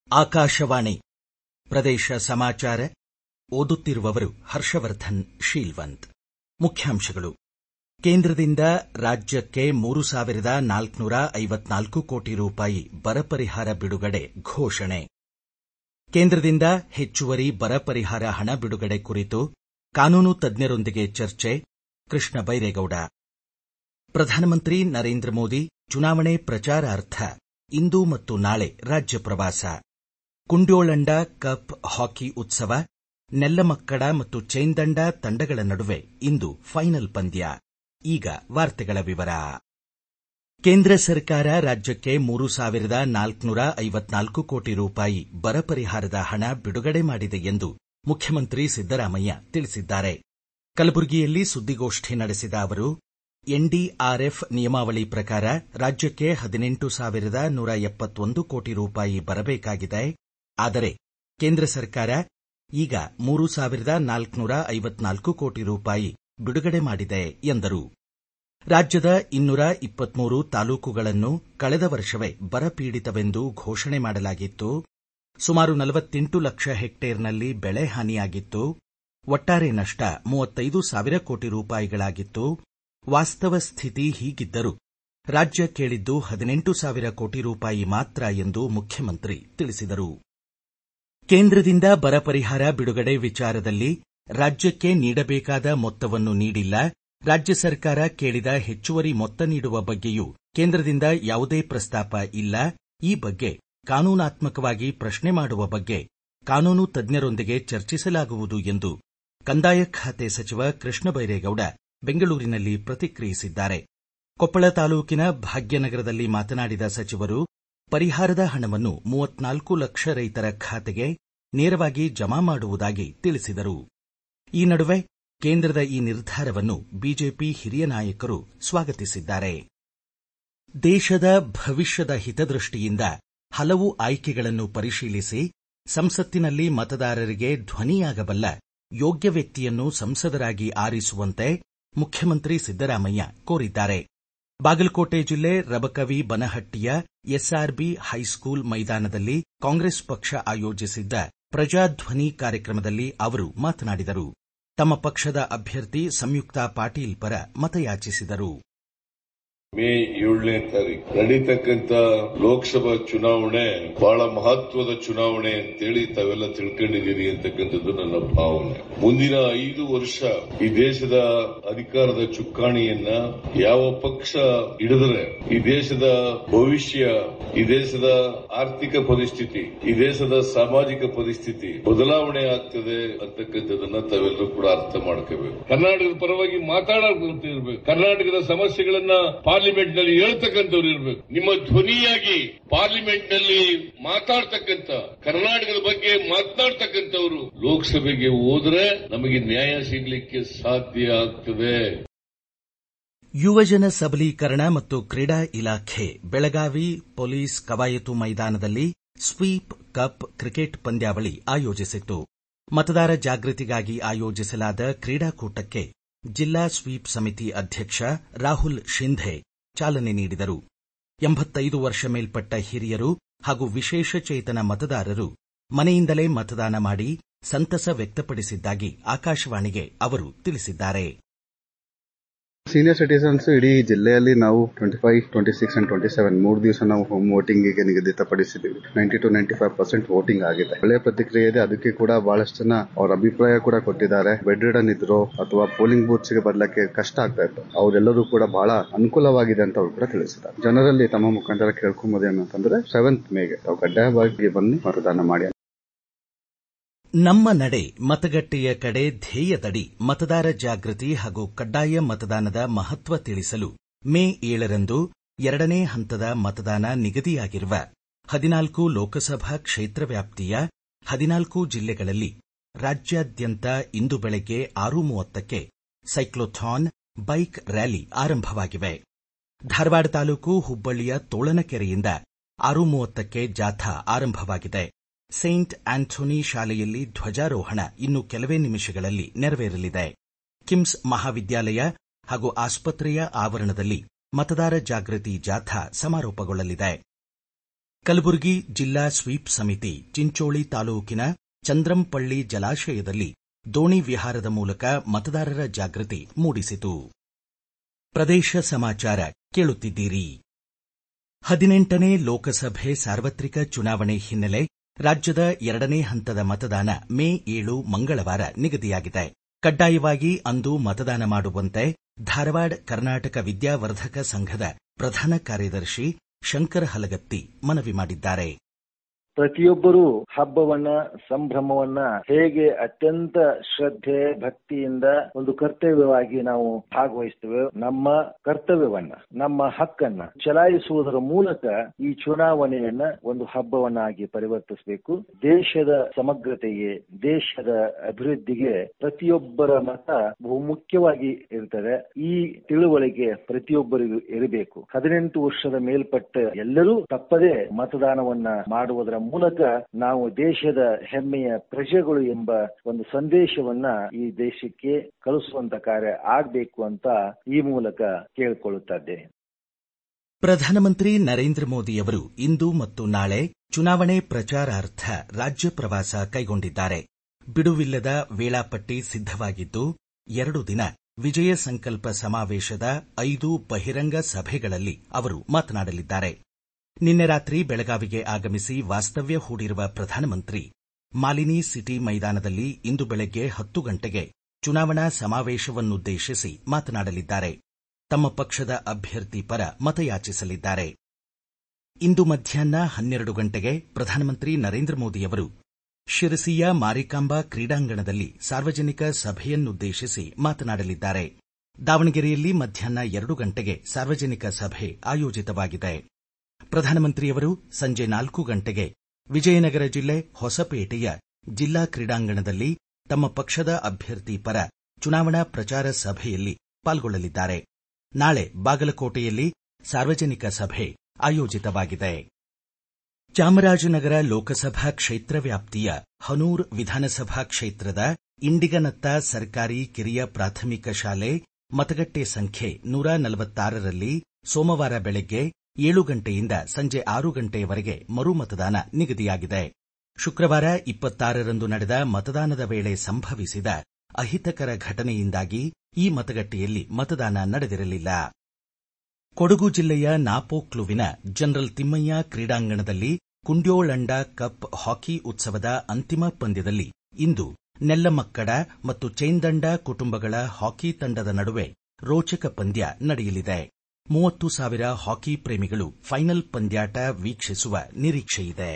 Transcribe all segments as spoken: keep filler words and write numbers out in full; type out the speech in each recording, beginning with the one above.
ಆಕಾಶವಾಣಿ ಪ್ರದೇಶ ಸಮಾಚಾರ ಓದುತ್ತಿರುವವರು ಹರ್ಷವರ್ಧನ್ ಶೀಲ್ವಂತ್. ಮುಖ್ಯಾಂಶಗಳು. ಕೇಂದ್ರದಿಂದ ರಾಜ್ಯಕ್ಕೆ ಮೂರು ಸಾವಿರದ ನಾಲ್ಕುನೂರ ಐವತ್ನಾಲ್ಕು ಕೋಟಿ ರೂಪಾಯಿ ಬರ ಪರಿಹಾರ ಬಿಡುಗಡೆ ಘೋಷಣೆ. ಕೇಂದ್ರದಿಂದ ಹೆಚ್ಚುವರಿ ಬರ ಪರಿಹಾರ ಹಣ ಬಿಡುಗಡೆ ಕುರಿತು ಕಾನೂನು ತಜ್ಞರೊಂದಿಗೆ ಚರ್ಚೆ. ಕೃಷ್ಣ ಬೈರೇಗೌಡ. ಪ್ರಧಾನಮಂತ್ರಿ ನರೇಂದ್ರ ಮೋದಿ ಚುನಾವಣೆ ಪ್ರಚಾರಾರ್ಥ ಇಂದು ಮತ್ತು ನಾಳೆ ರಾಜ್ಯ ಪ್ರವಾಸ. ಕುಂಡ್ಯೋಳಂಡ ಕಪ್ ಹಾಕಿ ಉತ್ಸವ. ನೆಲ್ಲಮಕ್ಕಡ ಮತ್ತು ಚೈಂದಂಡ ತಂಡಗಳ ನಡುವೆ ಇಂದು ಫೈನಲ್ ಪಂದ್ಯ. ಈಗ ವಾರ್ತೆಗಳ ವಿವರ. ಕೇಂದ್ರ ಸರ್ಕಾರ ರಾಜ್ಯಕ್ಕೆ ಮೂರು ಸಾವಿರದ ನಾಲ್ಕುನೂರ ಐವತ್ನಾಲ್ಕು ಕೋಟಿ ರೂಪಾಯಿ ಬರ ಪರಿಹಾರದ ಹಣ ಬಿಡುಗಡೆ ಮಾಡಿದೆ ಎಂದು ಮುಖ್ಯಮಂತ್ರಿ ಸಿದ್ದರಾಮಯ್ಯ ತಿಳಿಸಿದ್ದಾರೆ. ಕಲಬುರಗಿಯಲ್ಲಿ ಸುದ್ದಿಗೋಷ್ಠಿ ನಡೆಸಿದ ಅವರು, ಎನ್ಡಿಆರ್ಎಫ್ ನಿಯಮಾವಳಿ ಪ್ರಕಾರ ರಾಜ್ಯಕ್ಕೆ ಹದಿನೆಂಟು ಸಾವಿರದ ನೂರ ಎಪ್ಪತ್ತೊಂದು ಕೋಟಿ ರೂಪಾಯಿ ಬರಬೇಕಾಗಿದೆ. ಆದರೆ ಕೇಂದ್ರ ಸರ್ಕಾರ ಈಗ ಮೂರು ಸಾವಿರದ ನಾಲ್ಕುನೂರ ಐವತ್ನಾಲ್ಕು ಕೋಟಿ ರೂಪಾಯಿ ಬಿಡುಗಡೆ ಮಾಡಿದೆ ಎಂದರು. ರಾಜ್ಯದ ಇನ್ನೂರ ಇಪ್ಪತ್ಮೂರು ತಾಲೂಕುಗಳನ್ನು ಕಳೆದ ವರ್ಷವೇ ಬರಪೀಡಿತವೆಂದು ಘೋಷಣೆ ಮಾಡಲಾಗಿತ್ತು. ಸುಮಾರು ನಲವತ್ತೆಂಟು ಲಕ್ಷ ಹೆಕ್ಟೇರ್ನಲ್ಲಿ ಬೆಳೆ ಹಾನಿಯಾಗಿತ್ತು. ಒಟ್ಟಾರೆ ನಷ್ಟ ಮೂವತ್ತೈದು ಸಾವಿರ ಕೋಟಿ ರೂಪಾಯಿಗಳಾಗಿತ್ತು. ವಾಸ್ತವ ಸ್ಥಿತಿ ಹೀಗಿದ್ದರೂ ರಾಜ್ಯ ಕೇಳಿದ್ದು ಹದಿನೆಂಟು ಸಾವಿರ ಕೋಟಿ ರೂಪಾಯಿ ಮಾತ್ರ ಎಂದು ಮುಖ್ಯಮಂತ್ರಿ ತಿಳಿಸಿದರು. ಕೇಂದ್ರದಿಂದ ಬರ ಪರಿಹಾರ ಬಿಡುಗಡೆ ವಿಚಾರದಲ್ಲಿ ರಾಜ್ಯಕ್ಕೆ ನೀಡಬೇಕಾದ ಮೊತ್ತವನ್ನು ನೀಡಿಲ್ಲ. ರಾಜ್ಯ ಸರ್ಕಾರ ಕೇಳಿದ ಹೆಚ್ಚುವರಿ ಮೊತ್ತ ನೀಡುವ ಬಗ್ಗೆಯೂ ಕೇಂದ್ರದಿಂದ ಯಾವುದೇ ಪ್ರಸ್ತಾಪ ಇಲ್ಲ. ಈ ಬಗ್ಗೆ ಕಾನೂನಾತ್ಮಕವಾಗಿ ಪ್ರಶ್ನೆ ಮಾಡುವ ಬಗ್ಗೆ ಕಾನೂನು ತಜ್ಞರೊಂದಿಗೆ ಚರ್ಚಿಸಲಾಗುವುದು ಎಂದು ಕಂದಾಯ ಖಾತೆ ಸಚಿವ ಕೃಷ್ಣ ಬೈರೇಗೌಡ ಬೆಂಗಳೂರಿನಲ್ಲಿ ಪ್ರತಿಕ್ರಿಯಿಸಿದ್ದಾರೆ. ಕೊಪ್ಪಳ ತಾಲೂಕಿನ ಭಾಗ್ಯನಗರದಲ್ಲಿ ಮಾತನಾಡಿದ ಸಚಿವರು, ಪರಿಹಾರದ ಹಣವನ್ನು ಮೂವತ್ನಾಲ್ಕು ಲಕ್ಷ ರೈತರ ಖಾತೆಗೆ ನೇರವಾಗಿ ಜಮಾ ಮಾಡುವುದಾಗಿ ತಿಳಿಸಿದರು. ಈ ನಡುವೆ ಕೇಂದ್ರದ ಈ ನಿರ್ಧಾರವನ್ನು ಬಿಜೆಪಿ ಹಿರಿಯ ನಾಯಕರು ಸ್ವಾಗತಿಸಿದ್ದಾರೆ. ದೇಶದ ಭವಿಷ್ಯದ ಹಿತದೃಷ್ಟಿಯಿಂದ ಹಲವು ಆಯ್ಕೆಗಳನ್ನು ಪರಿಶೀಲಿಸಿ ಸಂಸತ್ತಿನಲ್ಲಿ ಮತದಾರರಿಗೆ ಧ್ವನಿಯಾಗಬಲ್ಲ ಯೋಗ್ಯ ವ್ಯಕ್ತಿಯನ್ನು ಸಂಸದರಾಗಿ ಆರಿಸುವಂತೆ ಮುಖ್ಯಮಂತ್ರಿ ಸಿದ್ದರಾಮಯ್ಯ ಕೋರಿದ್ದಾರೆ. ಬಾಗಲಕೋಟೆ ಜಿಲ್ಲೆ ರಬಕವಿ ಬನಹಟ್ಟಿಯ ಎಸ್ಆರ್ಬಿ ಹೈಸ್ಕೂಲ್ ಮೈದಾನದಲ್ಲಿ ಕಾಂಗ್ರೆಸ್ ಪಕ್ಷ ಆಯೋಜಿಸಿದ್ದ ಪ್ರಜಾಧ್ವನಿ ಕಾರ್ಯಕ್ರಮದಲ್ಲಿ ಅವರು ಮಾತನಾಡಿದರು. ತಮ್ಮ ಪಕ್ಷದ ಅಭ್ಯರ್ಥಿ ಸಂಯುಕ್ತಾ ಪಾಟೀಲ್ ಪರ ಮತಯಾಚಿಸಿದರು. ಮೇ ಏಳನೇ ತಾರೀಕು ನಡೀತಕ್ಕಂತ ಲೋಕಸಭಾ ಚುನಾವಣೆ ಬಹಳ ಮಹತ್ವದ ಚುನಾವಣೆ ಅಂತೇಳಿ ತಾವೆಲ್ಲ ತಿಳ್ಕೊಂಡಿದ್ದೀರಿ ಅಂತಕ್ಕಂಥದ್ದು ನನ್ನ ಭಾವನೆ. ಮುಂದಿನ ಐದು ವರ್ಷ ಈ ದೇಶದ ಅಧಿಕಾರದ ಚುಕ್ಕಾಣಿಯನ್ನ ಯಾವ ಪಕ್ಷ ಹಿಡಿದರೆ ಈ ದೇಶದ ಭವಿಷ್ಯ, ಈ ದೇಶದ ಆರ್ಥಿಕ ಪರಿಸ್ಥಿತಿ, ಈ ದೇಶದ ಸಾಮಾಜಿಕ ಪರಿಸ್ಥಿತಿ ಬದಲಾವಣೆ ಆಗ್ತದೆ ಅಂತಕ್ಕಂಥದನ್ನ ತಾವೆಲ್ಲರೂ ಕೂಡ ಅರ್ಥ ಮಾಡ್ಕೋಬೇಕು. ಕರ್ನಾಟಕದ ಪರವಾಗಿ ಮಾತಾಡೋದಂತ ಇರಬೇಕು. ಕರ್ನಾಟಕದ ಸಮಸ್ಯೆಗಳನ್ನ ಪಾರ್ಲಿಮೆಂಟ್ ನಲ್ಲಿ ಹೇಳ್ತಕ್ಕಂಥವ್ರು ಇರಬೇಕು. ನಿಮ್ಮ ಧ್ವನಿಯಾಗಿ ಪಾರ್ಲಿಮೆಂಟ್ ನಲ್ಲಿ ಮಾತಾಡ್ತಕ್ಕಂಥ, ಕರ್ನಾಟಕದ ಬಗ್ಗೆ ಮಾತನಾಡ್ತಕ್ಕಂಥವ್ರು ಲೋಕಸಭೆಗೆ ಹೋದ್ರೆ ನಮಗೆ ನ್ಯಾಯ ಸಿಗಲಿಕ್ಕೆ ಸಾಧ್ಯ ಆಗ್ತದೆ. ಯುವಜನ ಸಬಲೀಕರಣ ಮತ್ತು ಕ್ರೀಡಾ ಇಲಾಖೆ ಬೆಳಗಾವಿ ಪೊಲೀಸ್ ಕವಾಯತು ಮೈದಾನದಲ್ಲಿ ಸ್ವೀಪ್ ಕಪ್ ಕ್ರಿಕೆಟ್ ಪಂದ್ಯಾವಳಿ ಆಯೋಜಿಸಿತ್ತು. ಮತದಾರ ಜಾಗೃತಿಗಾಗಿ ಆಯೋಜಿಸಲಾದ ಕ್ರೀಡಾಕೂಟಕ್ಕೆ ಜಿಲ್ಲಾ ಸ್ವೀಪ್ ಸಮಿತಿ ಅಧ್ಯಕ್ಷ ರಾಹುಲ್ ಶಿಂಧೆ ಚಾಲನೆ ನೀಡಿದರು. ಎಂಬತ್ತೈದು ವರ್ಷ ಮೇಲ್ಪಟ್ಟ ಹಿರಿಯರು ಹಾಗೂ ವಿಶೇಷಚೇತನ ಮತದಾರರು ಮನೆಯಿಂದಲೇ ಮತದಾನ ಮಾಡಿ ಸಂತಸ ವ್ಯಕ್ತಪಡಿಸಿದ್ದಾಗಿ ಆಕಾಶವಾಣಿಗೆ ಅವರು ತಿಳಿಸಿದ್ದಾರೆ. ಸೀನಿಯರ್ ಸಿಟಿಸನ್ಸ್ ಇಡೀ ಜಿಲ್ಲೆಯಲ್ಲಿ ನಾವು twenty five twenty six and twenty seven ಮೂರು ದಿವಸ ನಾವು ಹೋಮ್ ವೋಟಿಂಗ್ ನಿಗದಿತಪಡಿಸಿದ್ದೀವಿ. Ninety two ninety five percent voting ಆಗಿದೆ. ಒಳ್ಳೆಯ ಪ್ರತಿಕ್ರಿಯೆ ಇದೆ. ಅದಕ್ಕೆ ಕೂಡ ಬಹಳಷ್ಟು ಜನ ಅವರ ಅಭಿಪ್ರಾಯ ಕೂಡ ಕೊಟ್ಟಿದ್ದಾರೆ. ಬೆಡ್ ರಿಡನ್ ಇದ್ರು ಅಥವಾ ಪೋಲಿಂಗ್ ಬೂತ್ಸ್ ಗೆ ಬರ್ಲಿಕ್ಕೆ ಕಷ್ಟ ಆಗ್ತಾ ಇತ್ತು, ಅವರೆಲ್ಲರೂ ಕೂಡ ಬಹಳ ಅನುಕೂಲವಾಗಿದೆ ಅಂತ ಅವರು ಕೂಡ ತಿಳಿಸಿದ್ದಾರೆ. ಜನರಲ್ಲಿ ತಮ್ಮ ಮುಖಾಂತರ ಕೇಳ್ಕೊಂಬೋದು ಏನಂತಂದ್ರೆ ಸೆವೆಂತ್ ಮೇಗೆ ತಾವು ಕಡ್ಡಾಯವಾಗಿ ಬನ್ನಿ ಮತದಾನ ಮಾಡಿ. ನಮ್ಮ ನಡೆ ಮತಗಟ್ಟೆಯ ಕಡೆ ಧ್ಯೇಯದಡಿ ಮತದಾರ ಜಾಗೃತಿ ಹಾಗೂ ಕಡ್ಡಾಯ ಮತದಾನದ ಮಹತ್ವ ತಿಳಿಸಲು ಮೇ ಏಳರಂದು ಎರಡನೇ ಹಂತದ ಮತದಾನ ನಿಗದಿಯಾಗಿರುವ ಹದಿನಾಲ್ಕು ಲೋಕಸಭಾ ಕ್ಷೇತ್ರ ವ್ಯಾಪ್ತಿಯ ಹದಿನಾಲ್ಕು ಜಿಲ್ಲೆಗಳಲ್ಲಿ ರಾಜ್ಯಾದ್ಯಂತ ಇಂದು ಬೆಳಗ್ಗೆ ಆರು ಮೂವತ್ತಕ್ಕೆ ಸೈಕ್ಲೋಥಾನ್ ಬೈಕ್ ರ್ಯಾಲಿ ಆರಂಭವಾಗಿವೆ. ಧಾರವಾಡ ತಾಲೂಕು ಹುಬ್ಬಳ್ಳಿಯ ತೋಳನಕೆರೆಯಿಂದ ಆರು ಮೂವತ್ತಕ್ಕೆ ಜಾಥಾ ಆರಂಭವಾಗಿದೆ. ಸೇಂಟ್ ಆಂಥೋನಿ ಶಾಲೆಯಲ್ಲಿ ಧ್ವಜಾರೋಹಣ ಇನ್ನು ಕೆಲವೇ ನಿಮಿಷಗಳಲ್ಲಿ ನೆರವೇರಲಿದೆ. ಕಿಮ್ಸ್ ಮಹಾವಿದ್ಯಾಲಯ ಹಾಗೂ ಆಸ್ಪತ್ರೆಯ ಆವರಣದಲ್ಲಿ ಮತದಾರ ಜಾಗೃತಿ ಜಾಥಾ ಸಮಾರೋಪಗೊಳ್ಳಲಿದೆ. ಕಲಬುರಗಿ ಜಿಲ್ಲಾ ಸ್ವೀಪ್ ಸಮಿತಿ ಚಿಂಚೋಳಿ ತಾಲೂಕಿನ ಚಂದ್ರಂಪಳ್ಳಿ ಜಲಾಶಯದಲ್ಲಿ ದೋಣಿ ವಿಹಾರದ ಮೂಲಕ ಮತದಾರರ ಜಾಗೃತಿ ಮೂಡಿಸಿತು. ಪ್ರದೇಶ ಸಮಾಚಾರ ಕೇಳುತ್ತಿದ್ದೀರಿ. ಹದಿನೆಂಟನೇ ಲೋಕಸಭೆ ಸಾರ್ವತ್ರಿಕ ಚುನಾವಣೆ ಹಿನ್ನೆಲೆ ರಾಜ್ಯದ ಎರಡನೇ ಹಂತದ ಮತದಾನ ಮೇ ಏಳು ಮಂಗಳವಾರ ನಿಗದಿಯಾಗಿದೆ. ಕಡ್ಡಾಯವಾಗಿ ಅಂದು ಮತದಾನ ಮಾಡುವಂತೆ ಧಾರವಾಡ ಕರ್ನಾಟಕ ವಿದ್ಯಾವರ್ಧಕ ಸಂಘದ ಪ್ರಧಾನ ಕಾರ್ಯದರ್ಶಿ ಶಂಕರ ಹಲಗತ್ತಿ ಮನವಿ ಮಾಡಿದ್ದಾರೆ. ಪ್ರತಿಯೊಬ್ಬರೂ ಹಬ್ಬವನ್ನ ಸಂಭ್ರಮವನ್ನ ಹೇಗೆ ಅತ್ಯಂತ ಶ್ರದ್ಧೆ ಭಕ್ತಿಯಿಂದ ಒಂದು ಕರ್ತವ್ಯವಾಗಿ ನಾವು ಭಾಗವಹಿಸ್ತೇವೆ, ನಮ್ಮ ಕರ್ತವ್ಯವನ್ನ ನಮ್ಮ ಹಕ್ಕನ್ನ ಚಲಾಯಿಸುವುದರ ಮೂಲಕ ಈ ಚುನಾವಣೆಯನ್ನ ಒಂದು ಹಬ್ಬವನ್ನಾಗಿ ಪರಿವರ್ತಿಸಬೇಕು. ದೇಶದ ಸಮಗ್ರತೆಗೆ, ದೇಶದ ಅಭಿವೃದ್ಧಿಗೆ ಪ್ರತಿಯೊಬ್ಬರ ಮತ ಬಹುಮುಖ್ಯವಾಗಿ ಇರ್ತದೆ. ಈ ತಿಳುವಳಿಕೆ ಪ್ರತಿಯೊಬ್ಬರಿಗೂ ಇರಬೇಕು. ಹದಿನೆಂಟು ವರ್ಷದ ಮೇಲ್ಪಟ್ಟ ಎಲ್ಲರೂ ತಪ್ಪದೇ ಮತದಾನವನ್ನ ಮಾಡುವುದರ ಮೂಲಕ ನಾವು ದೇಶದ ಹೆಮ್ಮೆಯ ಪ್ರಜೆಗಳು ಎಂಬ ಒಂದು ಸಂದೇಶವನ್ನ ಈ ದೇಶಕ್ಕೆ ಕಳಿಸುವಂತ ಕಾರ್ಯ ಆಗಬೇಕು ಅಂತ ಈ ಮೂಲಕ ಕೇಳಿಕೊಳ್ಳುತ್ತಿದ್ದೇನೆ. ಪ್ರಧಾನಮಂತ್ರಿ ನರೇಂದ್ರ ಮೋದಿಯವರು ಇಂದು ಮತ್ತು ನಾಳೆ ಚುನಾವಣೆ ಪ್ರಚಾರಾರ್ಥ ರಾಜ್ಯ ಪ್ರವಾಸ ಕೈಗೊಂಡಿದ್ದಾರೆ. ಬಿಡುವಿಲ್ಲದ ವೇಳಾಪಟ್ಟಿ ಸಿದ್ದವಾಗಿದ್ದು ಎರಡು ದಿನ ವಿಜಯ ಸಂಕಲ್ಪ ಸಮಾವೇಶದ ಐದು ಬಹಿರಂಗ ಸಭೆಗಳಲ್ಲಿ ಅವರು ಮಾತನಾಡಲಿದ್ದಾರೆ. ನಿನ್ನೆ ರಾತ್ರಿ ಬೆಳಗಾವಿಗೆ ಆಗಮಿಸಿ ವಾಸ್ತವ್ಯ ಹೂಡಿರುವ ಪ್ರಧಾನಮಂತ್ರಿ ಮಾಲಿನಿ ಸಿಟಿ ಮೈದಾನದಲ್ಲಿ ಇಂದು ಬೆಳಗ್ಗೆ ಹತ್ತು ಗಂಟೆಗೆ ಚುನಾವಣಾ ಸಮಾವೇಶವನ್ನುದ್ದೇಶಿಸಿ ಮಾತನಾಡಲಿದ್ದಾರೆ. ತಮ್ಮ ಪಕ್ಷದ ಅಭ್ಯರ್ಥಿ ಪರ ಮತಯಾಚಿಸಲಿದ್ದಾರೆ. ಇಂದು ಮಧ್ಯಾಹ್ನ ಹನ್ನೆರಡು ಗಂಟೆಗೆ ಪ್ರಧಾನಮಂತ್ರಿ ನರೇಂದ್ರ ಮೋದಿಯವರು ಶಿರಸಿಯ ಮಾರಿಕಾಂಬಾ ಕ್ರೀಡಾಂಗಣದಲ್ಲಿ ಸಾರ್ವಜನಿಕ ಸಭೆಯನ್ನುದ್ದೇಶಿಸಿ ಮಾತನಾಡಲಿದ್ದಾರೆ. ದಾವಣಗೆರೆಯಲ್ಲಿ ಮಧ್ಯಾಹ್ನ ಎರಡು ಗಂಟೆಗೆ ಸಾರ್ವಜನಿಕ ಸಭೆ ಆಯೋಜಿತವಾಗಿದೆ. ಪ್ರಧಾನಮಂತ್ರಿಯವರು ಸಂಜೆ ನಾಲ್ಕು ಗಂಟೆಗೆ ವಿಜಯನಗರ ಜಿಲ್ಲೆ ಹೊಸಪೇಟೆಯ ಜಿಲ್ಲಾ ಕ್ರೀಡಾಂಗಣದಲ್ಲಿ ತಮ್ಮ ಪಕ್ಷದ ಅಭ್ಯರ್ಥಿ ಪರ ಚುನಾವಣಾ ಪ್ರಚಾರ ಸಭೆಯಲ್ಲಿ ಪಾಲ್ಗೊಳ್ಳಲಿದ್ದಾರೆ. ನಾಳೆ ಬಾಗಲಕೋಟೆಯಲ್ಲಿ ಸಾರ್ವಜನಿಕ ಸಭೆ ಆಯೋಜಿತವಾಗಿದೆ. ಚಾಮರಾಜನಗರ ಲೋಕಸಭಾ ಕ್ಷೇತ್ರ ವ್ಯಾಪ್ತಿಯ ಹನೂರ್ ವಿಧಾನಸಭಾ ಕ್ಷೇತ್ರದ ಇಂಡಿಗನತ್ತ ಸರ್ಕಾರಿ ಕಿರಿಯ ಪ್ರಾಥಮಿಕ ಶಾಲೆ ಮತಗಟ್ಟೆ ಸಂಖ್ಯೆ ನೂರ ನಲವತ್ತಾರರಲ್ಲಿ ಸೋಮವಾರ ಬೆಳಗ್ಗೆ ಏಳು ಗಂಟೆಯಿಂದ ಸಂಜೆ ಆರು ಗಂಟೆಯವರೆಗೆ ಮರು ಮತದಾನ ನಿಗದಿಯಾಗಿದೆ. ಶುಕ್ರವಾರ ಇಪ್ಪತ್ತಾರರಂದು ನಡೆದ ಮತದಾನದ ವೇಳೆ ಸಂಭವಿಸಿದ ಅಹಿತಕರ ಘಟನೆಯಿಂದಾಗಿ ಈ ಮತಗಟ್ಟೆಯಲ್ಲಿ ಮತದಾನ ನಡೆದಿರಲಿಲ್ಲ. ಕೊಡಗು ಜಿಲ್ಲೆಯ ನಾಪೋಕ್ಲುವಿನ ಜನರಲ್ ತಿಮ್ಮಯ್ಯ ಕ್ರೀಡಾಂಗಣದಲ್ಲಿ ಕುಂಡ್ಯೋಳಂಡ ಕಪ್ ಹಾಕಿ ಉತ್ಸವದ ಅಂತಿಮ ಪಂದ್ಯದಲ್ಲಿ ಇಂದು ನೆಲ್ಲಮಕ್ಕಡ ಮತ್ತು ಚೈಂದಂಡ ಕುಟುಂಬಗಳ ಹಾಕಿ ತಂಡದ ನಡುವೆ ರೋಚಕ ಪಂದ್ಯ ನಡೆಯಲಿದೆ. ಮೂವತ್ತು ಸಾವಿರ ಹಾಕಿ ಪ್ರೇಮಿಗಳು ಫೈನಲ್ ಪಂದ್ಯಾಟ ವೀಕ್ಷಿಸುವ ನಿರೀಕ್ಷೆಯಿದೆ.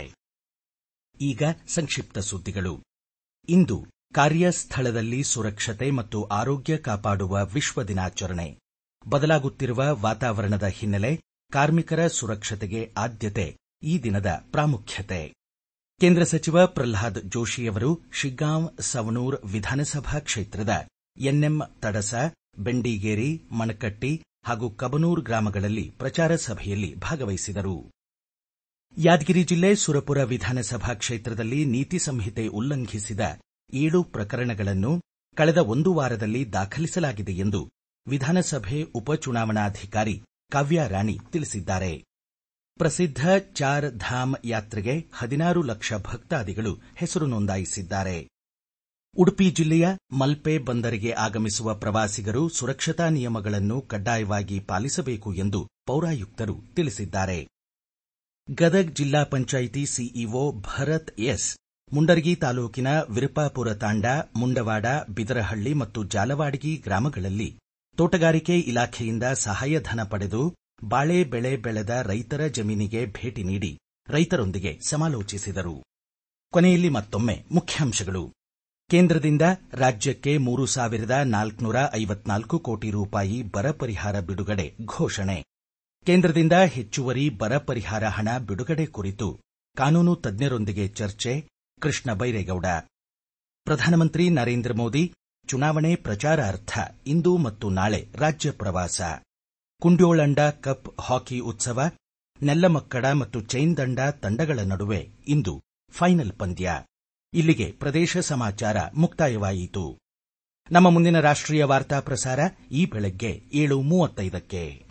ಈಗ ಸಂಕ್ಷಿಪ್ತ ಸುದ್ದಿಗಳು. ಇಂದು ಕಾರ್ಯಸ್ಥಳದಲ್ಲಿ ಸುರಕ್ಷತೆ ಮತ್ತು ಆರೋಗ್ಯ ಕಾಪಾಡುವ ವಿಶ್ವ ದಿನಾಚರಣೆ. ಬದಲಾಗುತ್ತಿರುವ ವಾತಾವರಣದ ಹಿನ್ನೆಲೆ ಕಾರ್ಮಿಕರ ಸುರಕ್ಷತೆಗೆ ಆದ್ಯತೆ ಈ ದಿನದ ಪ್ರಾಮುಖ್ಯತೆ. ಕೇಂದ್ರ ಸಚಿವ ಪ್ರಹ್ಲಾದ್ ಜೋಶಿಯವರು ಶಿಗ್ಗಾಂವ್ ಸವಣೂರ್ ವಿಧಾನಸಭಾ ಕ್ಷೇತ್ರದ ಎನ್ಎಂ ತಡಸ, ಬೆಂಡಿಗೇರಿ, ಮಣಕಟ್ಟಿ ಹಾಗೂ ಕಬನೂರ್ ಗ್ರಾಮಗಳಲ್ಲಿ ಪ್ರಚಾರ ಸಭೆಯಲ್ಲಿ ಭಾಗವಹಿಸಿದರು. ಯಾದಗಿರಿ ಜಿಲ್ಲೆ ಸುರಪುರ ವಿಧಾನಸಭಾ ಕ್ಷೇತ್ರದಲ್ಲಿ ನೀತಿ ಸಂಹಿತೆ ಉಲ್ಲಂಘಿಸಿದ ಏಳು ಪ್ರಕರಣಗಳನ್ನು ಕಳೆದ ಒಂದು ವಾರದಲ್ಲಿ ದಾಖಲಿಸಲಾಗಿದೆ ಎಂದು ವಿಧಾನಸಭೆ ಉಪಚುನಾವಣಾಧಿಕಾರಿ ಕಾವ್ಯಾರಾಣಿ ತಿಳಿಸಿದ್ದಾರೆ. ಪ್ರಸಿದ್ಧ ಚಾರ್ ಧಾಮ್ ಯಾತ್ರೆಗೆ ಹದಿನಾರು ಲಕ್ಷ ಭಕ್ತಾದಿಗಳು ಹೆಸರು ನೋಂದಾಯಿಸಿದ್ದಾರೆ. ಉಡುಪಿ ಜಿಲ್ಲೆಯ ಮಲ್ಪೆ ಬಂದರಿಗೆ ಆಗಮಿಸುವ ಪ್ರವಾಸಿಗರು ಸುರಕ್ಷತಾ ನಿಯಮಗಳನ್ನು ಕಡ್ಡಾಯವಾಗಿ ಪಾಲಿಸಬೇಕು ಎಂದು ಪೌರಾಯುಕ್ತರು ತಿಳಿಸಿದ್ದಾರೆ. ಗದಗ್ ಜಿಲ್ಲಾ ಪಂಚಾಯಿತಿ ಸಿಇಒ ಭರತ್ ಎಸ್ ಮುಂಡರಗಿ ತಾಲೂಕಿನ ವಿರುಪಾಪುರ ತಾಂಡ, ಮುಂಡವಾಡ, ಬಿದರಹಳ್ಳಿ ಮತ್ತು ಜಾಲವಾಡಗಿ ಗ್ರಾಮಗಳಲ್ಲಿ ತೋಟಗಾರಿಕೆ ಇಲಾಖೆಯಿಂದ ಸಹಾಯಧನ ಪಡೆದು ಬಾಳೆ ಬೆಳೆ ಬೆಳೆದ ರೈತರ ಜಮೀನಿಗೆ ಭೇಟಿ ನೀಡಿ ರೈತರೊಂದಿಗೆ ಸಮಾಲೋಚಿಸಿದರು. ಕೊನೆಯಲ್ಲಿ ಮತ್ತೊಮ್ಮೆ ಮುಖ್ಯಾಂಶಗಳು. ಕೇಂದ್ರದಿಂದ ರಾಜ್ಯಕ್ಕೆ ಮೂರು ಸಾವಿರದ ನಾಲ್ಕುನೂರ ಐವತ್ನಾಲ್ಕು ಕೋಟಿ ರೂಪಾಯಿ ಬರ ಪರಿಹಾರ ಬಿಡುಗಡೆ ಘೋಷಣೆ. ಕೇಂದ್ರದಿಂದ ಹೆಚ್ಚುವರಿ ಬರ ಪರಿಹಾರ ಹಣ ಬಿಡುಗಡೆ ಕುರಿತು ಕಾನೂನು ತಜ್ಞರೊಂದಿಗೆ ಚರ್ಚೆ. ಕೃಷ್ಣ ಬೈರೇಗೌಡ. ಪ್ರಧಾನಮಂತ್ರಿ ನರೇಂದ್ರ ಮೋದಿ ಚುನಾವಣೆ ಪ್ರಚಾರಾರ್ಥ ಇಂದು ಮತ್ತು ನಾಳೆ ರಾಜ್ಯ ಪ್ರವಾಸ. ಕುಂಡ್ಯೋಳಂಡ ಕಪ್ ಹಾಕಿ ಉತ್ಸವ, ನೆಲ್ಲಮಕ್ಕಡ ಮತ್ತು ಚೈಂದಂಡ ತಂಡಗಳ ನಡುವೆ ಇಂದು ಫೈನಲ್ ಪಂದ್ಯ. ಇಲ್ಲಿಗೆ ಪ್ರದೇಶ ಸಮಾಚಾರ ಮುಕ್ತಾಯವಾಯಿತು. ನಮ್ಮ ಮುಂದಿನ ರಾಷ್ಟ್ರೀಯ ವಾರ್ತಾ ಪ್ರಸಾರ ಈ ಬೆಳಗ್ಗೆ ಏಳು ಮೂವತ್ತೈದಕ್ಕೆ.